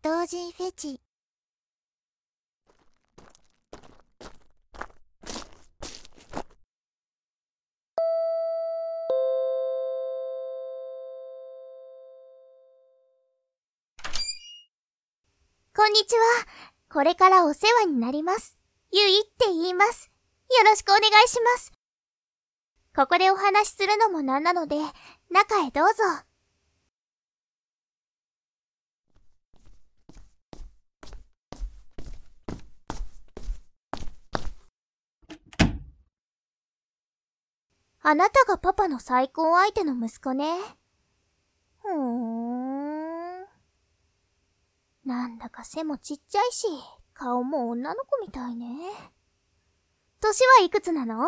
同人フェチ。こんにちは。これからお世話になります。ゆいって言います。よろしくお願いします。ここでお話しするのもなんなので、中へどうぞ。あなたがパパの再婚相手の息子ね。なんだか背もちっちゃいし、顔も女の子みたいね。年はいくつなの？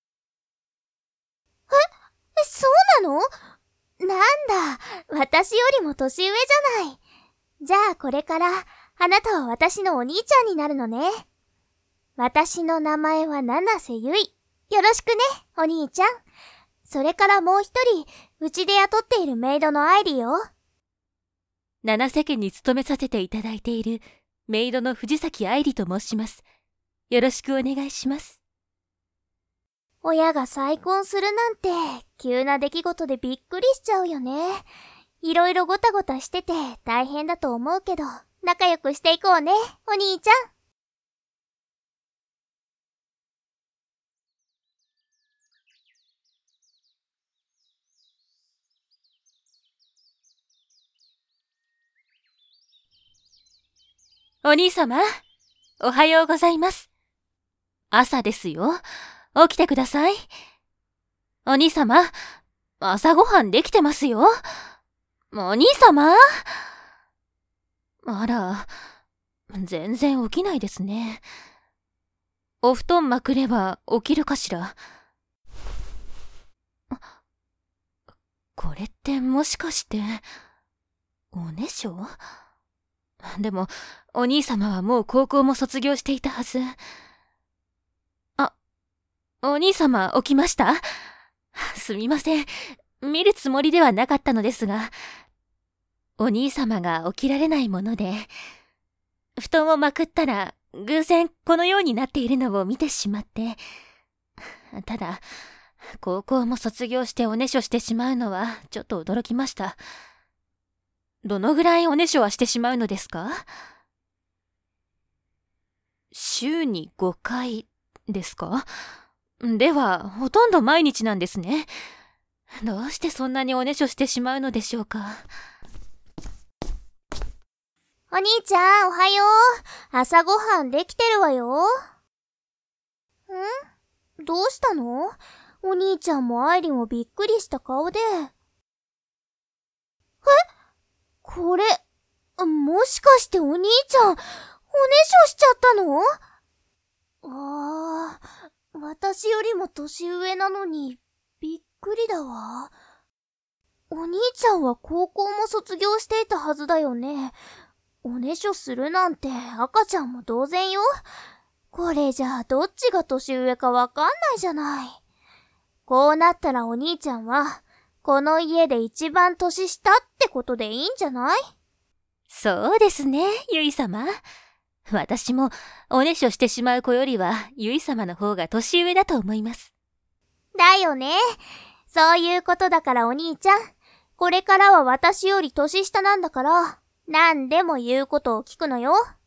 そうなの？なんだ、私よりも年上じゃない。じゃあこれから、あなたは私のお兄ちゃんになるのね。私の名前は七瀬ゆい。よろしくね、お兄ちゃん。それからもう一人、うちで雇っているメイドの愛理よ。 七瀬家に勤めさせていただいているメイドの藤崎愛理と申します。よろしくお願いします。 親が再婚するなんて、急な出来事でびっくりしちゃうよね。いろいろごたごたしてて大変だと思うけど、仲良くしていこうね、お兄ちゃん。 お兄様、おはようございます。朝ですよ。起きてください。お兄様、朝ごはんできてますよ。お兄様？あら、全然起きないですね。お布団まくれば起きるかしら。これってもしかして、おねしょ？でも、お兄様はもう高校も卒業していたはず。お兄様起きました？すみません。見るつもりではなかったのですが、お兄様が起きられないもので、布団をまくったら偶然このようになっているのを見てしまって。ただ、高校も卒業しておねしょしてしまうのはちょっと驚きました。どのぐらいおねしょはしてしまうのですか？週に5回ですか？では、ほとんど毎日なんですね。どうしてそんなにおねしょしてしまうのでしょうか。 お兄ちゃん、おはよう。朝ごはんできてるわよ。どうしたの？お兄ちゃんも愛理もびっくりした顔で。これ、もしかしてお兄ちゃん、おねしょしちゃったの？私よりも年上なのに、びっくりだわ。お兄ちゃんは高校も卒業していたはずだよね。おねしょするなんて赤ちゃんも同然よ。これじゃあどっちが年上かわかんないじゃない。こうなったらお兄ちゃんは、この家で一番年下ってことでいいんじゃない？ そうですね、ゆい様。私もおねしょしてしまう子よりはゆい様の方が年上だと思います。 だよね。そういうことだからお兄ちゃん。これからは私より年下なんだから、何でも言うことを聞くのよ。